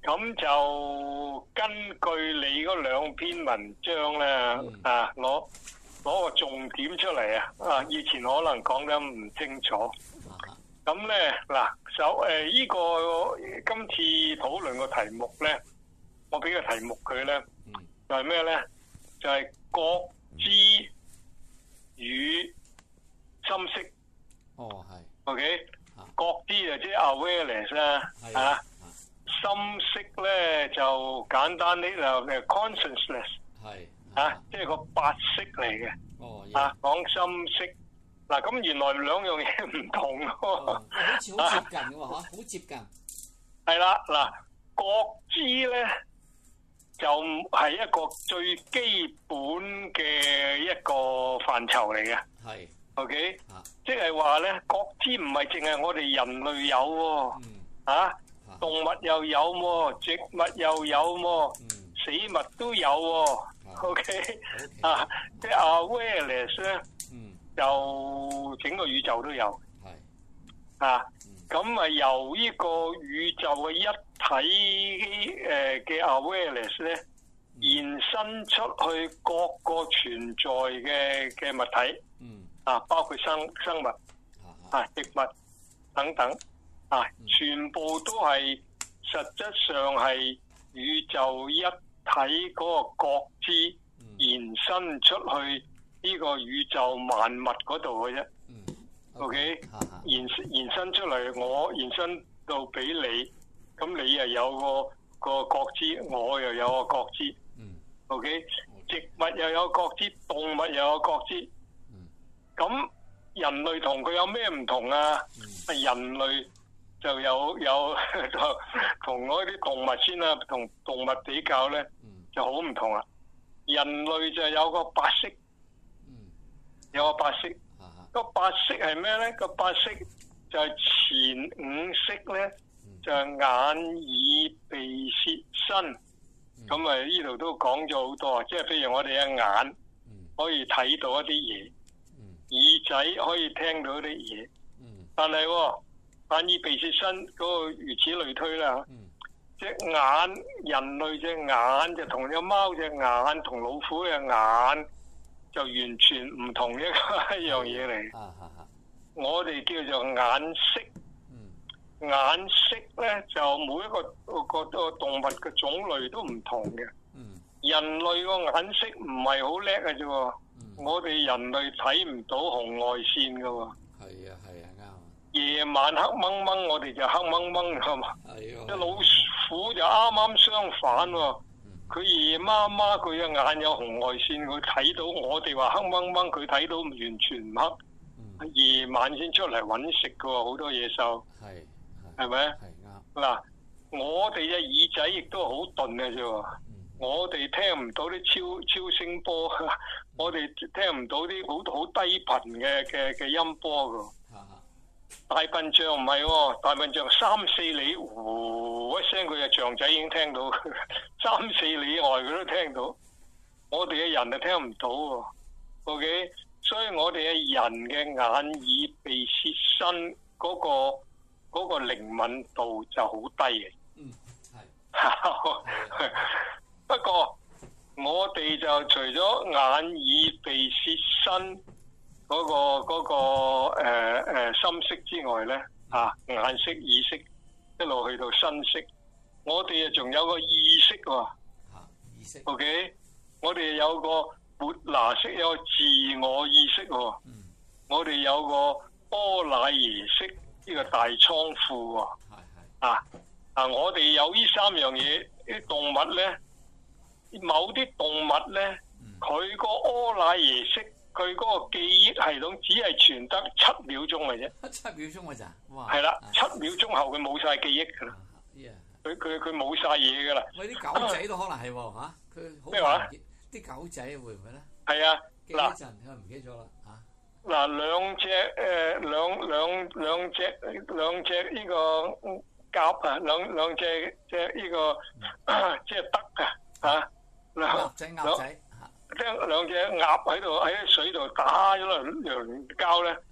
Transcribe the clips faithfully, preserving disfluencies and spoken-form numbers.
咁就根據你嗰兩篇文章咧， 嗯、 啊，攞攞個重點出嚟啊！啊，以前可能講得唔清楚。咁咧嗱，首誒依個今次討論個題目咧，我俾個題目佢咧， 嗯、 就係咩咧？就係、是、覺知與心識。 哦，係。 OK， 啊、 覺知就即係 awareness 啦，啊。心識咧就簡單啲就誒 consciousness 係啊，即係個八識嚟嘅。 哦， 啊講心識嗱，咁原來兩樣嘢唔同喎。 哦，好似好接近嘅喎，嚇，好接近。 係啦，嗱，覺知咧就係一個最基本嘅一個範疇嚟嘅。 係。 OK， 啊， 即係話咧，覺知唔係淨係我哋人類有喎。 嗯。 啊。動物又有喎，植物又有喎， 嗯、 死物都有喎。 啊、 OK， okay. 啊，即係 awareness 咧， 嗯、 就整個宇宙都有。係啊，咁啊、嗯、由呢個宇宙嘅一體誒嘅 awareness 咧，嗯、延伸出去各個存在嘅嘅物體，嗯、啊，包括生生物、啊植物等等。啊！全部都係實質上係宇宙一體嗰個覺知延伸出去呢個宇宙萬物嗰度嘅啫。嗯、OK， 延延伸出嚟，我延伸到俾你，咁你又有個個覺知，我又有個覺知。嗯、OK， 植物又有覺知，動物又有覺知。咁、嗯、人類同佢有咩唔同啊？嗯、人類就有有就同嗰啲動物先啦，同動物比較咧就好唔同啦。人類就有個八識，有個八識。個八識係咩咧？個八識就係前五識咧，就係眼、耳、鼻、舌、身。咁啊，呢度都講咗好多，即係譬如我哋嘅眼可以睇到一啲嘢，耳仔可以聽到一啲嘢，但係喎。眼耳鼻舌身嗰個如此類推啦，隻、嗯、眼人類隻眼就同隻貓隻眼同老虎嘅眼就完全唔同一個一樣嘢嚟。啊啊啊、我哋叫做眼識，嗯、眼識咧就每一個個個動物嘅種類都唔同嘅。嗯、人類個眼識唔係好叻嘅啫，嗯、我哋人類睇唔到紅外線㗎喎。係啊係啊。夜晚黑掹掹，我哋就黑掹掹，係嘛？係隻老虎就啱啱相反喎，佢、嗯、夜媽媽佢嘅眼有紅外線，佢睇到我哋話黑掹掹，佢睇到完全唔黑。嗯、夜晚先出嚟揾食㗎喎，好多野獸。係係咪？係啱。嗱，我哋嘅耳仔亦都好鈍嘅啫，嗯、我哋聽唔到啲超超聲波，嗯、我哋聽唔到啲好好低頻嘅嘅嘅音波㗎。大笨象唔係喎，大笨象三四里呼一聲，佢嘅象仔已經聽到，三四里外佢都聽到。我哋嘅人就聽唔到喎。OK， 所以我哋嘅人嘅眼耳鼻舌身嗰個嗰個靈敏度就好低嘅。嗯，係。不過我哋就除咗眼耳鼻舌身嗰、那個嗰、那個誒誒、呃呃、心識之外咧，啊眼識耳識一路去到身識，我哋啊仲有個意識喎、哦。啊意識。O、okay? K， 我哋有個末那識，有個自我意識喎、哦。嗯。我哋有個波乃耶識，呢、這個大倉庫喎、哦。係係。啊啊！我哋有呢三樣嘢，啲動物咧，某啲動物咧，佢個波乃耶識。佢嗰個記憶系統只係傳得七秒鐘嘅啫，七秒鐘嘅咋？哇！係啦，七秒鐘後佢冇晒記憶㗎啦，佢佢佢冇晒嘢㗎啦。喂，啲狗仔都可能係喎嚇，佢咩話？啲狗仔會唔會咧？係啊，嗱，陣佢唔記得咗啦嚇。嗱，兩隻誒兩兩兩隻兩隻呢個鴿啊，兩兩隻隻呢個即係得啊嚇，鴨仔鴨仔。聽兩隻鴨喺度喺水度打咗輪輪交咧，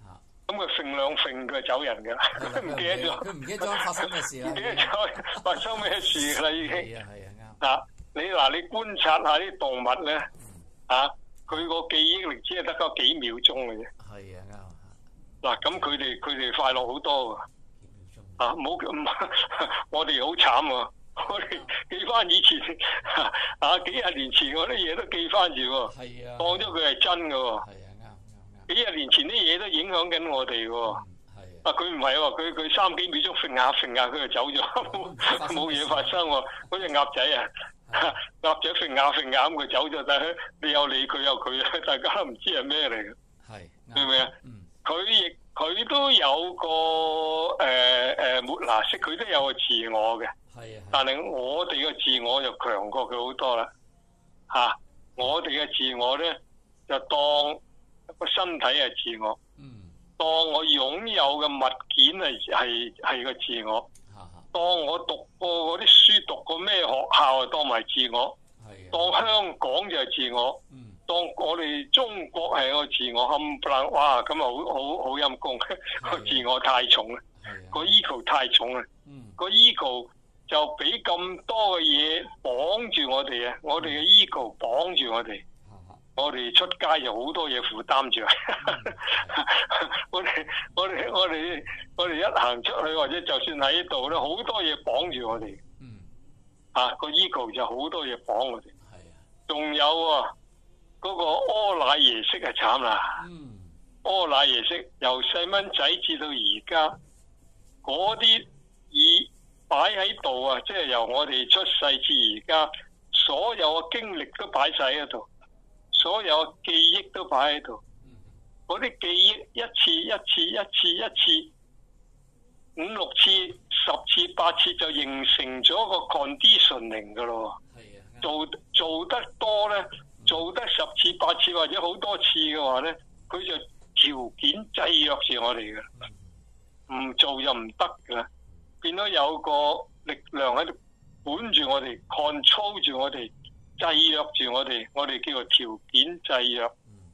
咁佢揈兩揈佢就走人㗎啦，佢唔記得咗， 佢唔記得咗發生咩事啦， 唔記得咗發生咩事㗎啦已經。 係啊係啊啱。 嗱你嗱你觀察下啲動物咧，啊佢個記憶力只係得嗰幾秒鐘嘅啫。 係啊啱。 嗱咁佢哋佢哋快樂好多㗎。啊唔好咁，我哋好慘喎。我哋記翻以前啊幾廿年前嗰啲嘢都記翻住喎， 係啊， 當咗佢係真㗎喎。 係啊啱啱啱。 幾廿年前啲嘢都影響緊我哋喎。 係啊佢唔係喎，佢佢三幾秒鐘揈下揈下佢就走咗，冇嘢發生喎。嗰隻鴨仔啊，鴨仔揈下揈下咁佢走咗，但係你有你佢有佢啊，大家都唔知係咩嚟嘅。 係明唔明啊？ 嗯。 佢亦佢都有個誒誒末那識，佢都有個自我嘅。 係啊。 但係我哋嘅自我就強過佢好多啦。嚇、啊！我哋嘅自我咧就當個身體係自我， 嗯。 當我擁有嘅物件係係係個自我。 嚇嚇。 當我讀過嗰啲書，讀過咩學校啊，當埋自我。 係啊。 當香港就係自我。 嗯。 當我哋中國係個自我冚唪唥，哇！咁啊好好好陰功，個自我太重啦，個 ego 太重啦，個 ego 就俾咁多嘅嘢綁住我哋啊！我哋嘅 ego 綁住我哋，我哋出街就好多嘢負擔住。我哋我哋我哋我哋一行出去或者就算喺度咧，好多嘢綁住我哋。嗯。啊，個 ego 就好多嘢綁我哋。係啊。仲有啊！嗰個柯乃耶識係慘啦，嗯、柯乃耶識由細蚊仔至到而家，嗰啲已擺喺度啊！即係由我哋出世至而家，所有嘅經歷都擺晒喺度，所有嘅記憶都擺喺度。嗰啲記憶一次一次一次一次五六次十次八次就形成咗個 conditioning 噶咯。做做得多咧。做得十次八次或者好多次嘅話咧，佢就條件制約住我哋嘅，唔做就唔得嘅，變咗有個力量喺度管住我哋 control 住我哋，制約住我哋，我哋叫做條件制約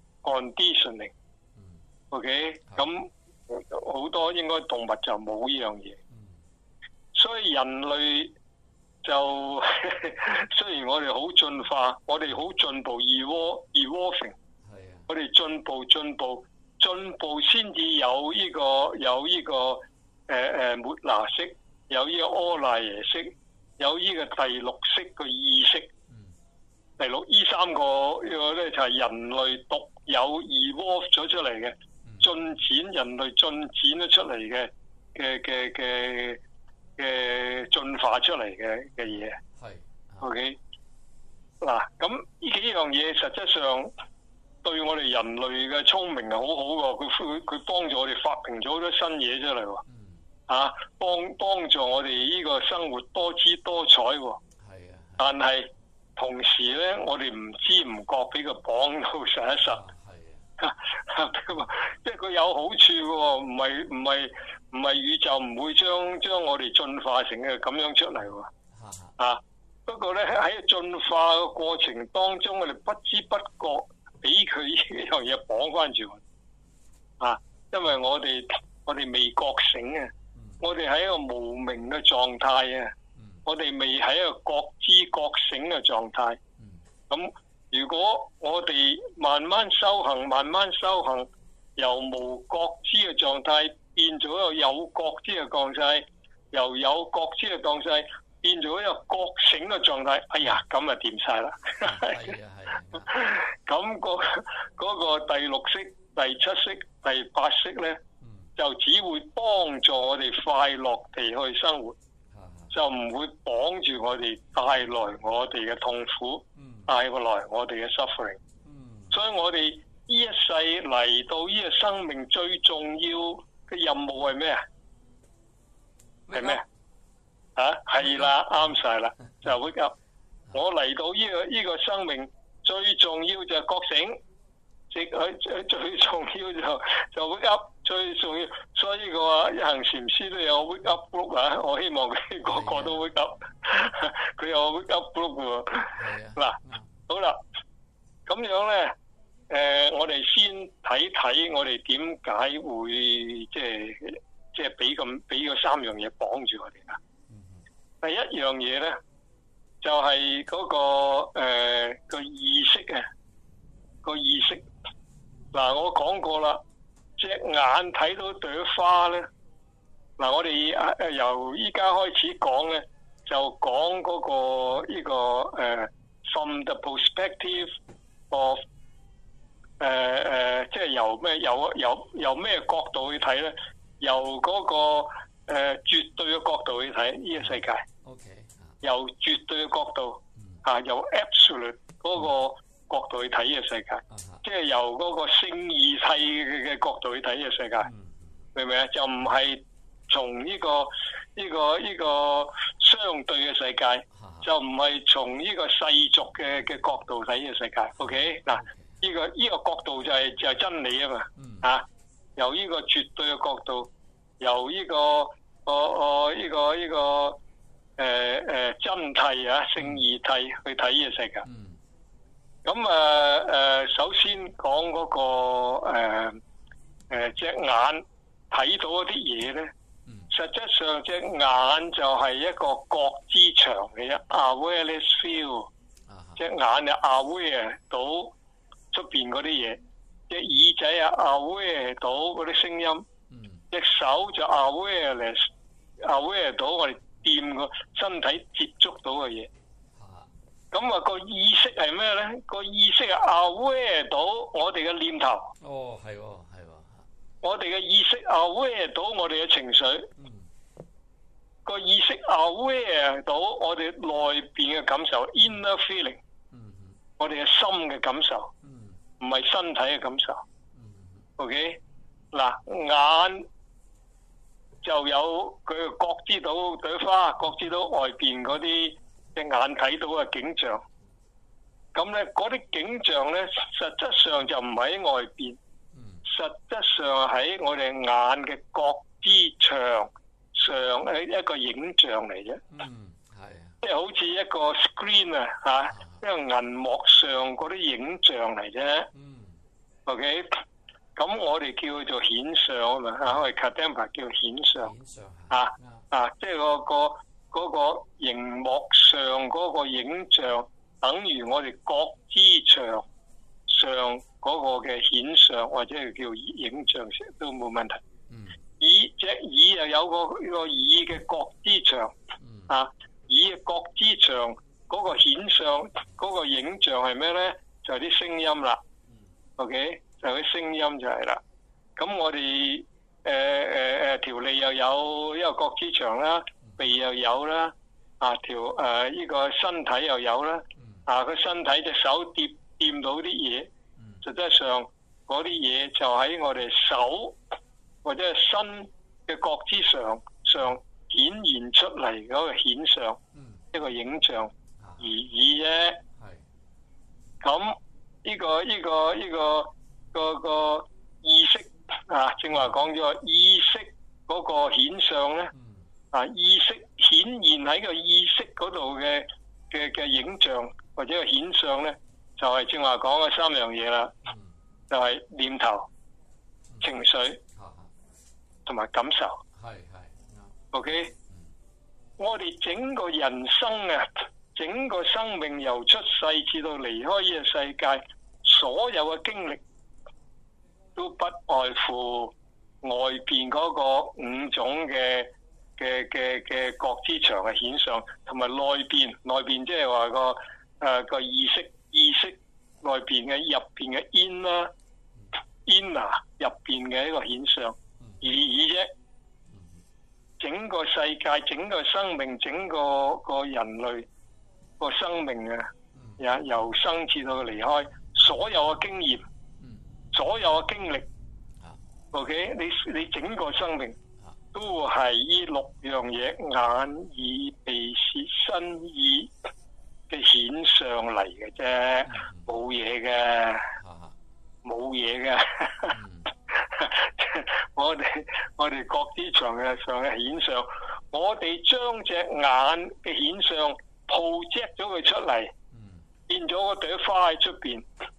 conditioning。OK，咁好多應該動物就冇呢樣嘢，所以人類。就雖然我哋好進化，我哋好進步 evolving， 我哋進步進步進步先至有呢、這個有呢、這個誒誒末那識，有呢個柯乃耶識，有呢個第六識嘅意識。嗯、第六呢三個呢、這個咧就係人類獨有 evolve 咗出嚟嘅，進展人類進展咗出嚟嘅嘅嘅嘅。嘅進化出嚟嘅嘅嘢，係，OK，嗱，咁呢幾樣嘢實質上對我哋人類嘅聰明係好好㗎，佢佢佢幫助我哋發明咗好多新嘢出嚟喎，嗯、啊，幫幫助我哋呢個生活多姿多彩喎，係啊，但係同時咧，我哋唔知唔覺俾佢綁到實一實。即係佢有好處嘅喎，唔係唔係唔係宇宙唔會將將我哋進化成嘅咁樣出嚟喎。啊，不過咧喺進化嘅過程當中，我哋不知不覺俾佢呢樣嘢綁翻住。啊，因為我哋我哋未覺醒啊，嗯、我哋喺一個無明嘅狀態啊，嗯、我哋未喺一個覺知覺醒嘅狀態。咁、嗯如果我哋慢慢修行，慢慢修行，由無覺知嘅狀態變咗一個有覺知嘅狀態，由有覺知嘅狀態變咗一個覺醒嘅狀態。哎呀，咁啊掂晒啦！係啊係啊。咁個嗰個第六識、第七識、第八識咧，就只會幫助我哋快樂地去生活，就唔會綁住我哋，帶來我哋嘅痛苦。帶過來我哋嘅 suffering，、嗯、所以我哋呢一世嚟到呢個生命最重要嘅任務係咩啊？係咩啊？係啦，啱晒啦，就 wake up。我嚟到呢、這個呢、這個生命最重要就係覺醒，即係最最重要就就 wake up，最重要。所以個話一行禪師都有 wake up group 啊，我希望佢個個都 wake up，佢有 wake up group 喎。嗱。好啦，咁樣咧， 呃，我哋先睇睇我哋點解會即係即係俾咁俾嗰三樣嘢綁住我哋啦。第一樣嘢咧，就係、是、嗰、那個誒、呃、個意識啊，個意識。嗱，我講過啦，隻眼睇到朵花咧。嗱，我哋誒由依家開始講咧，就講嗰、那個呢、這個誒、呃、from the perspective of 誒、呃、誒、呃，即係由咩由由由咩角度去睇咧？由嗰、那個誒、呃、絕對嘅角度去睇呢個世界。 OK。 由絕對嘅角度嚇、啊，由 absolute 嗰個角度去睇呢個世界，嗯、即係由嗰個聖二世嘅角度去睇呢個世界，嗯、明唔明啊？就唔係從呢個呢個呢個相對嘅世界，啊、就唔係從呢個世俗嘅嘅角度睇呢個世界。OK 嗱，呢個呢個角度就係就係真理啊嘛嚇，由呢個絕對嘅角度，由呢個我我呢個呢個誒誒真諦啊聖二諦去睇呢個世界。咁啊誒，首先講嗰個誒誒隻眼睇到嗰啲嘢咧。實質上隻眼就係一個覺知場嚟嘅 awareness field，隻眼就 aware 到出邊嗰啲嘢，隻耳仔啊 aware 到嗰啲聲音，隻、嗯、手就 awareness aware 到我哋掂個身體接觸到嘅嘢。咁啊個意識係咩咧？個意識係 aware 到我哋嘅念頭。 哦，係喎，係喎。 我哋嘅意識 aware 到我哋嘅情緒。個意識 aware 到我哋內邊嘅感受 inner feeling，、嗯、我哋嘅心嘅感受，唔係、嗯、身體嘅感受。嗯、OK 嗱，眼就有佢覺知到朵花，覺知到外邊嗰啲隻眼睇到嘅景象。咁咧嗰啲景象咧，實質上就唔喺外邊，嗯、實質上喺我哋眼嘅覺知場上係一個影像嚟啫，嗯，係啊，即係好似一個 screen 啊，嚇，一個銀幕上嗰啲影像嚟啫，嗯 ，OK，咁我哋叫做顯相啊嘛，嚇，我哋 Kadampa 叫顯相，顯相啊啊，即係嗰個嗰個熒幕上嗰個影像，等於我哋覺知場上嗰個嘅顯相或者係叫影像都冇問題。耳隻耳又有個呢個耳嘅覺知場，嗯、啊，耳嘅覺知場嗰個顯相嗰個影像係咩咧？就係啲聲音啦。嗯、OK，就係啲聲音就係啦。咁我哋誒誒誒條脷又有一個覺知場啦，鼻又有啦，啊條誒呢個身體又有啦，啊個身體隻手掂掂到啲嘢，嗯、實際上嗰啲嘢就喺我哋手。或者係身嘅覺知上上顯現出嚟嗰個顯相，嗯、一個影像而已啫。咁呢、呢個呢、呢個呢、呢個、呢個、嗰個意識啊，正話講咗意識嗰個顯相咧，嗯、啊意識顯現喺個意識嗰度嘅嘅嘅影像或者個顯相咧，就係、係、正話講嘅三樣嘢啦，嗯、就係念頭、嗯、情緒。同埋感受，係係，OK，、嗯、我哋整個人生啊，整個生命由出世至到離開呢個世界，所有嘅經歷都不外乎外邊嗰個五種嘅嘅嘅嘅覺知場嘅顯相，同埋內邊內邊即係話個誒、呃、個意識意識內邊嘅入邊嘅 inner inner 入邊嘅一個顯相。而已啫，整個世界、整個生命、整個個人類個生命啊，由由生至到離開，所有嘅經驗，所有嘅經歷 ，OK， 你你整個生命都係呢六樣嘢，眼、耳、鼻、舌、身、意嘅顯上嚟嘅啫，冇嘢嘅，冇嘢嘅。我哋我哋覺知場嘅上嘅顯相，我哋將隻眼嘅顯相 project 咗佢出嚟，變咗個朵花喺出邊，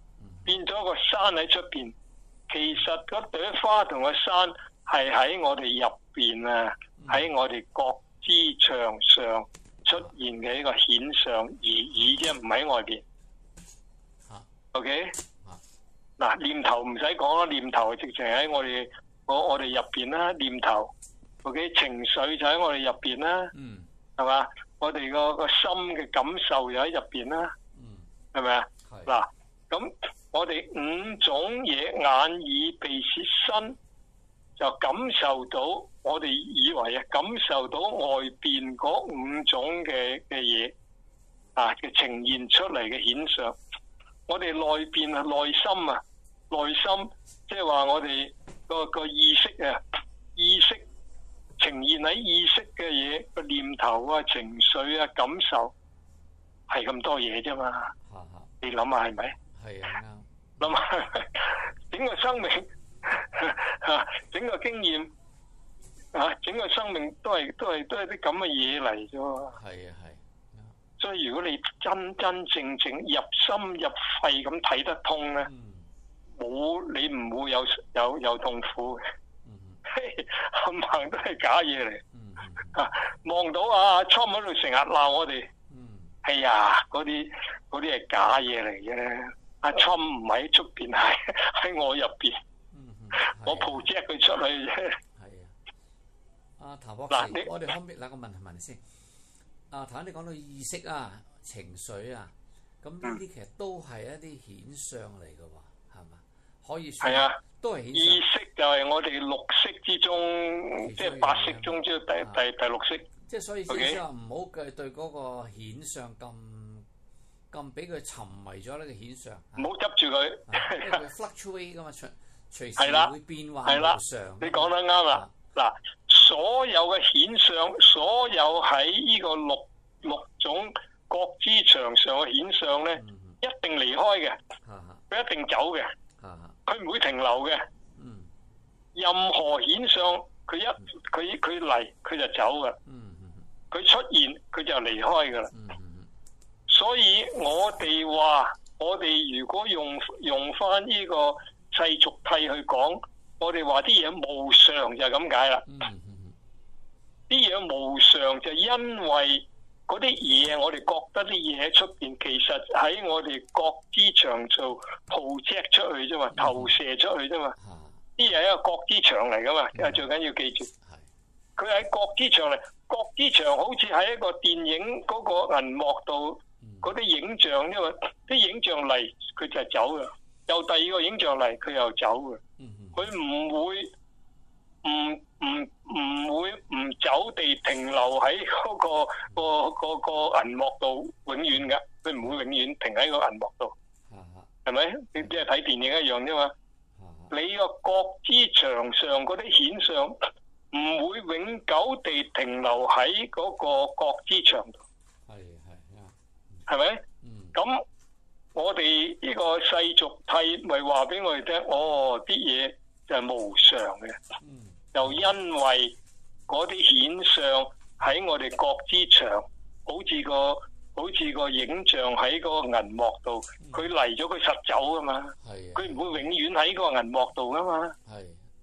變咗個山喺出邊。其實嗰朵花同個山係喺我哋入邊啊，喺、嗯、我哋覺知場上出現嘅一個顯象而已啫，唔喺外邊。啊、OK？嗱、啊，念頭唔使講啦，念頭直情喺我哋我我哋入邊啦，念頭。OK？情緒就喺我哋入邊啦，嗯，係嘛？我哋個個心嘅感受就喺入邊啦，嗯，係咪啊？嗱，咁我哋五種嘢，眼耳鼻舌身就感受到，我哋以為啊感受到外邊嗰五種嘅嘅嘢啊嘅呈現出嚟嘅顯象。我哋內邊啊內心啊內心，即係話我哋個個意識啊意識。呈現喺意識嘅嘢，個念頭啊、情緒啊、感受，係咁多嘢啫嘛。啊、你諗下係咪？係啊，啱。諗下整個生命，整個經驗啊，整個生命都係都係都係啲咁嘅嘢嚟啫。係啊係。所以如果你真真正正入心入肺咁睇得通咧，冇、嗯、你唔會有有有痛苦嘅。冚唪唥都係假嘢嚟，啊望到啊 Trump 喺度成日鬧我哋，係呀嗰啲嗰啲係假嘢嚟嘅。阿 Trump 唔喺出邊，係喺我入邊，我 project 佢出去啫。係啊，阿譚博士，我哋可唔可以兩個問題問你先？啊，頭先你講到意識啊、情緒啊，咁呢啲其實都係一啲顯象嚟嘅喎，係嘛？可以係啊。都係意識就係我哋六識之中，即係八識中即係第第第六識。即係所以先至話唔好嘅對嗰個顯象咁咁俾佢沉迷咗呢個顯象。唔好執住佢，因為佢 fluctuate 噶嘛，隨隨時會變幻無常。你講得啱啦！嗱，所有嘅顯象，所有喺呢個六六種覺知場上嘅顯象咧，一定離開嘅，佢一定走嘅。佢唔會停留嘅，嗯、任何顯象佢一佢佢嚟佢就走噶，佢、嗯、出現佢就離開噶啦。嗯、所以我哋話，我哋如果用用翻呢個世俗諦去講，我哋話啲嘢無常就係咁解啦。啲嘢、嗯、無常就因為嗰啲嘢，我哋覺得啲嘢喺出邊，其實喺我哋覺知場做 project 出去啫嘛，投射出去啫嘛。啲嘢係一個覺知場嚟噶嘛，因為最緊要記住，佢喺覺知場嚟，覺知場好似喺一個電影嗰個銀幕度，嗰啲影像，因為啲影像嚟，佢就係走嘅，又第二個影像嚟，佢又走嘅，佢唔會唔唔唔會唔走地停留喺嗰個個個個銀幕度永遠噶，佢唔會永遠停喺個銀幕度，係咪？你即係睇電影一樣啫嘛。你個覺知場上嗰啲顯象唔會永久地停留喺嗰個覺知場度，係係係咪？咁我哋呢個世俗諦咪話俾我哋聽，哦，啲嘢就係無常嘅。就因為嗰啲顯相喺我哋覺知場，好似個好似個影像喺個銀幕度，佢嚟咗佢實走噶嘛，佢唔會永遠喺個銀幕度噶嘛。係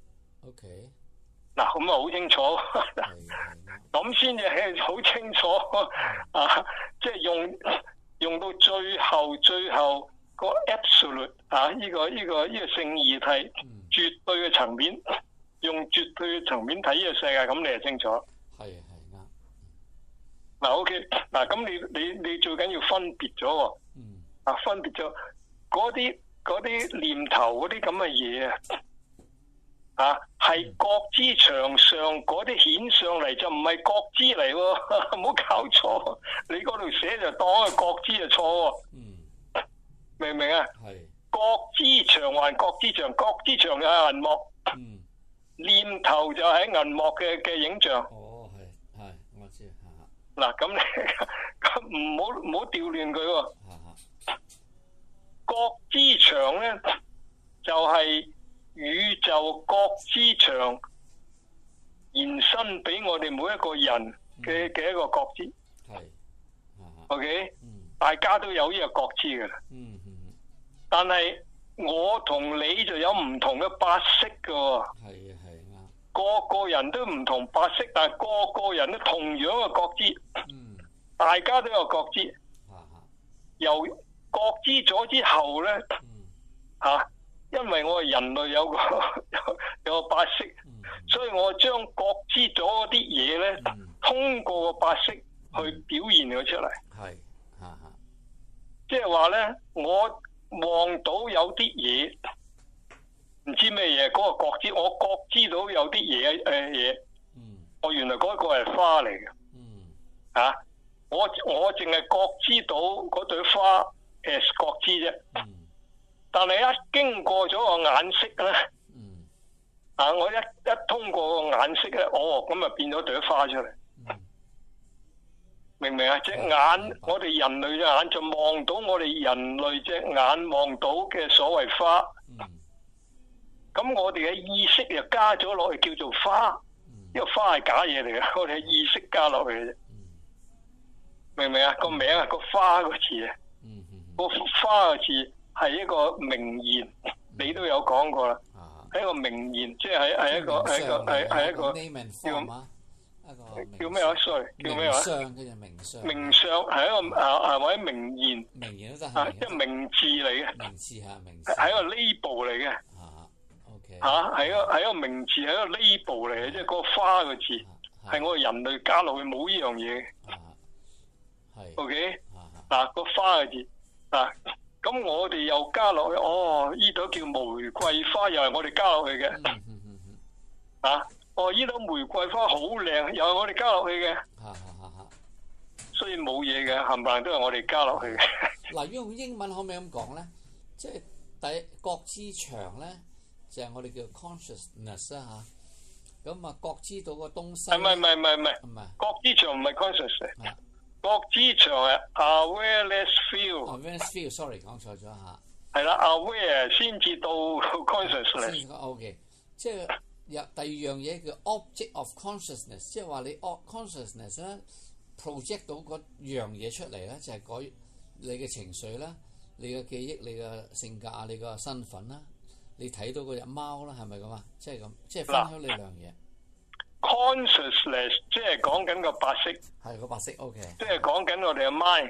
，OK。嗱，咁啊好清楚，咁先至係好清楚啊！即係用用到最後最後個 absolute 啊，呢個呢個呢個聖義體絕對嘅層面。用絕對嘅層面睇呢個世界，咁你就清楚。係係啱。嗱 OK，嗱咁你你你最緊要分別咗喎。嗯。啊，分別咗嗰啲嗰啲念頭嗰啲咁嘅嘢啊，啊係覺知場上嗰啲顯上嚟，就唔係覺知嚟喎，唔好搞錯。你嗰度寫就當係覺知就錯喎。嗯。明唔明啊？係。覺知場還覺知場，覺知場就係銀幕。嗯。念頭就喺銀幕嘅嘅影像。哦，係係，我知吓。嗱，咁你唔好唔好調亂佢喎。覺知場咧就係宇宙覺知場延伸俾我哋每一個人嘅嘅一個覺知。係。OK，大家都有呢個覺知噶啦。嗯嗯。但係我同你就有唔同嘅八識㗎喎。 係啊係啱。 個個人都唔同八識，但係個個人都同樣嘅覺知。 嗯。 大家都有覺知。 啊哈。 由覺知咗之後咧， 嗯。 嚇、啊，因為我係人類有個有有個八識， 嗯、 所以我將覺知咗嗰啲嘢咧， 嗯、 通過個八識去表現咗出嚟。 係。嚇嚇。 即係話咧，我望到有啲嘢，唔知咩嘢，嗰、嗰個覺知，我覺知到有啲嘢誒嘢， 嗯， 我原來嗰個係花嚟嘅。 嗯。 嚇、啊，我我淨係覺知到嗰朵花誒覺知啫。 嗯。但係一經過咗個眼識咧， 嗯， 啊，我一一通過個眼識咧，哦，咁啊變咗朵花出嚟， 嗯、 明唔明啊？隻眼，嗯、我哋人類隻眼就望到我哋人類隻眼望到嘅所謂花，咁、嗯、我哋嘅意識又加咗落去叫做花，嗯、因為花係假嘢嚟嘅，我哋嘅意識加落去嘅啫，嗯、明唔明啊？個名啊，個花個字啊，個花個字。係一個名言，你都有講過啦。係、啊、一個名言，即係係係一個係一個係係一個叫叫咩話 sorry 叫咩話？ 名相叫做名相。 名相係一個啊啊或者名言。 名言都得。 啊，即係名字嚟嘅。 名字係名字。 係一個 label 嚟嘅。 啊 ，OK。 嚇，係一個係一個名字，係一個 label 嚟嘅，即係嗰個花個字係我哋人類加落去冇呢樣嘢。係。OK。嗱個花個字嗱。咁我哋又加落去，哦，呢朵叫玫瑰花，又係我哋加落去嘅。嗯嗯嗯嗯、啊，哦，呢朵玫瑰花好靚，又係我哋加落去嘅。啊啊啊、所以冇嘢嘅，冚唪唥都係我哋加落去嘅。 嗱，用英文可唔可以咁講咧？即係第覺知場咧，就係、是、我哋叫 consciousness 啦嚇。咁啊，覺知到個東西。唔係唔係唔係唔係。唔係。覺知場唔係 consciousness。覺知場係 awareness field。awareness field，sorry 講錯咗嚇。 係啦 ，aware 先至到 consciousness。 OK， 即係有第二樣嘢叫 object of consciousness， 即係話你 consciousness 咧 project 到嗰樣嘢出嚟咧，就係改你嘅情緒啦、你嘅記憶、你嘅性格啊、你個身份啦，你睇到嗰隻貓啦，係咪咁啊？即係咁，即係分享呢兩嘢。 Consciousness 即係講緊個白色， 係個白色 OK， 即係講緊我哋嘅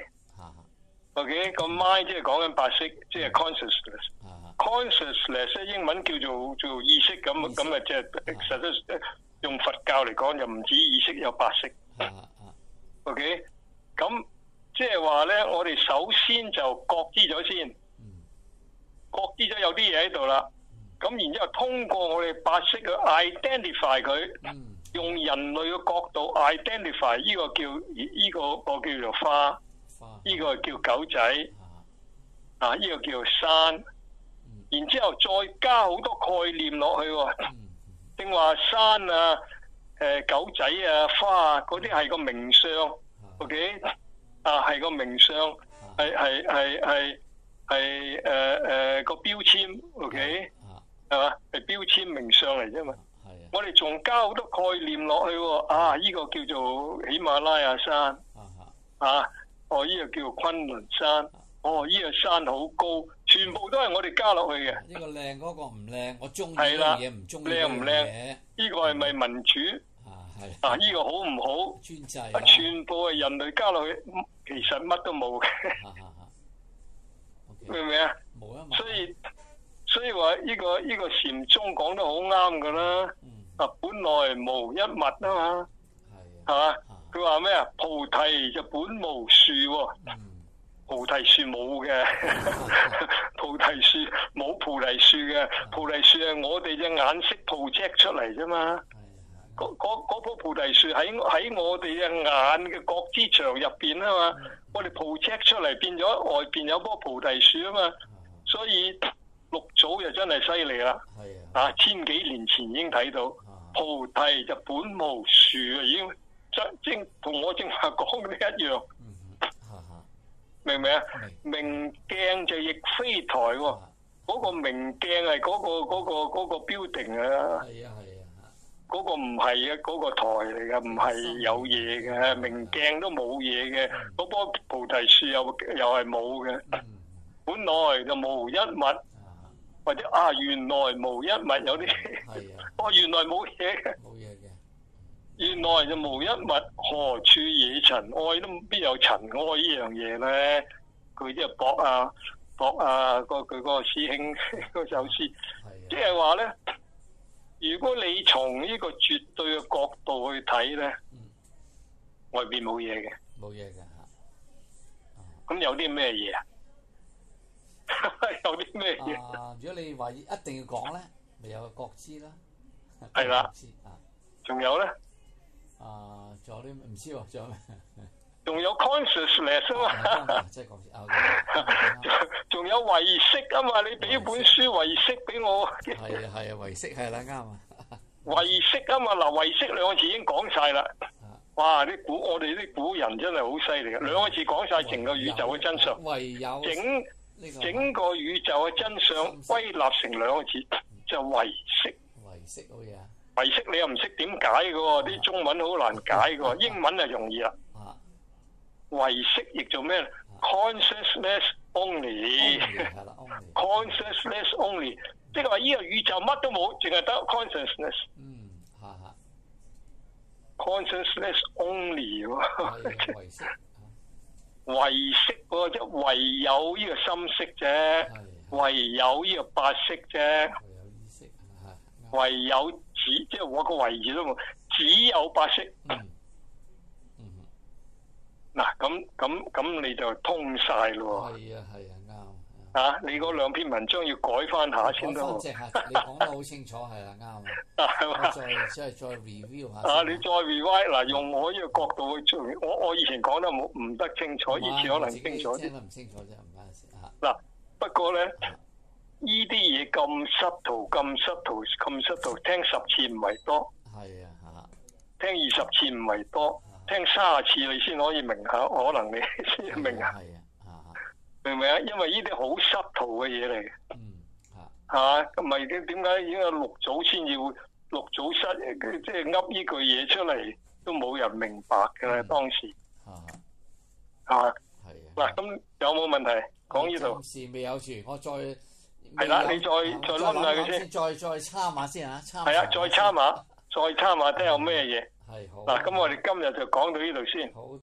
mind，OK 個 mind 即係講緊白色，即係 consciousness。consciousness 咧英文叫做做意識咁咁啊，即係實質用佛教嚟講就唔止意識有白色。OK 咁即係話咧，我哋首先就覺知咗先，覺知咗有啲嘢喺度啦，咁然之後通過我哋白色去 identify 佢。用人類嘅角度 identify 呢個叫呢個個叫做花，呢個叫狗仔，啊呢個叫做山，然之後再加好多概念落去喎，正話山啊、誒狗仔啊、花啊嗰啲係個名相 ，OK 啊係個名相，係係係係係誒誒個標籤 ，OK 係嘛係標籤名相嚟啫嘛。我哋仲加好多概念落去喎，啊！呢、這個叫做喜馬拉雅山，啊，哦，呢、這個叫做昆崙山，哦，呢、這個山好高，全部都係我哋加落去嘅。呢個靚，嗰個唔靚，我中意呢樣嘢，唔中意呢樣嘢。靚唔靚？呢個係咪民主？啊，係。啊，呢、這個好唔好？專制、啊。全部係人類加落去，其實乜都冇嘅。明唔明啊？冇啊嘛。所以所以話呢、這個呢、這個禪宗講得好啱噶啦。嗯啊，本來無一物啊嘛，係嘛？佢話咩啊？菩提就本無樹喎，菩提樹冇嘅，菩提樹冇菩提樹嘅，菩提樹係我哋隻眼識 project 出嚟啫嘛。嗰嗰嗰棵菩提樹喺喺我哋隻眼嘅覺知場入邊啊嘛，我哋 project 出嚟變咗外邊有棵菩提樹啊嘛，所以六祖就真係犀利啦。啊，千幾年前已經睇到。菩提就本無樹啊，已經即係同我正話講嘅一樣，明唔明啊？明鏡就亦非台喎，嗰個明鏡係嗰個嗰個嗰個 building啊，係啊係啊，嗰個唔係啊，嗰個台嚟嘅，唔係有嘢嘅，明鏡都冇嘢嘅，嗰棵菩提樹又又係冇嘅，本來就無一物。 或者啊原來無一物有啲， 係啊， 哦原來冇嘢嘅， 冇嘢嘅， 原來就無一物，何處惹塵埃？都邊有塵埃呢樣嘢咧？佢即係駁啊駁啊個佢嗰個師兄嗰首詩，即係話咧，如果你從呢個絕對嘅角度去睇咧，嗯、外邊冇嘢嘅， 冇嘢嘅嚇。 咁有啲咩嘢啊？有啲咩嘢？ 啊！如果你話一定要講咧，咪有個覺知啦。 係啦。 啊。 仲有咧？ 啊！仲有啲唔知喎，仲有咩？ 仲有 consciousness 啊嘛。 即係覺知啊！ 仲有唯識啊嘛！你俾本書唯識俾我。 係啊係啊，唯識係啦，啱啊。 唯識啊嘛！嗱，唯識兩個字已經講晒啦。哇！啲古我哋啲古人真係好犀利嘅，兩個字講晒成個宇宙嘅真相。 唯有整整個宇宙嘅真相歸納成兩個字，就唯識。 唯識好嘢啊！ 唯識你又唔識點解嘅喎？啲中文好難解嘅喎，英文就容易啦。唯識亦做咩 ？Consciousness only。Consciousness only， 即係話呢個宇宙乜都冇，淨係得 consciousness。 嗯，嚇嚇。 Consciousness only 喎。 唯識。 唯識喎，即係唯有呢個心識啫，唯有呢個八識啫， 唯有意識， 唯有只即係我個唯字都冇，只有八識。 嗯。嗯。 嗱，咁咁咁你就通晒咯喎。 係啊係啊，啱。 啊！你嗰兩篇文章要改翻下先得喎。 改翻你講得好清楚，係啦，啱啊。係嘛？再即係再 review 下。 啊！你再 review 嗱，用我呢個角度去做，我我以前講得冇唔得清楚，以前可能清楚啲。 聽得唔清楚啫，唔關事嚇。 嗱，不過咧，依啲嘢咁濕圖、咁濕圖、咁濕圖，聽十次唔為多。 係啊嚇。 聽二十次唔為多，聽卅次你先可以明下，可能你先明下。 係啊。 明唔明啊？因為呢啲好濕圖嘅嘢嚟嘅， 嗯， 嚇嚇，咁咪點點解已經有六祖先至會六祖失，即係噏呢句嘢出嚟，都冇人明白嘅啦，當時嚇嚇，嗱咁有冇問題？講呢度暫時未有住，我再係啦，你再再諗下佢先， 再再參下先嚇， 係啊，再參下，再參下睇有咩嘢。 係好。 嗱，咁我哋今日就講到呢度先。 好。